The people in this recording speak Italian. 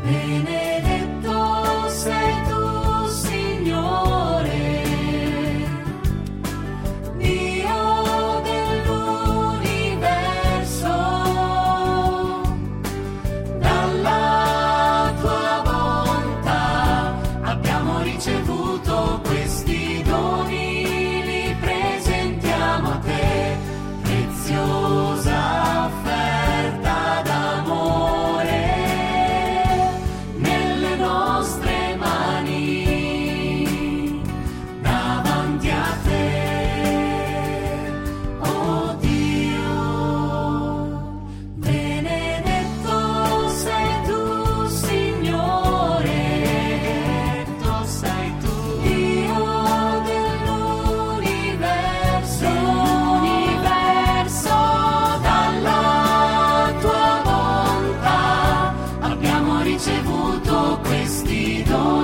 Benedetto sei tu, Signore, Dio dell'universo. Dalla tua bontà abbiamo ricevuto questi doni, li presentiamo a te, preziosa offerta d'amore nelle nostre mani, davanti a te, oh Dio. Benedetto sei tu, Signore, benedetto sei tu, Dio dell'universo. Dalla tua bontà abbiamo ricevuto questi doni,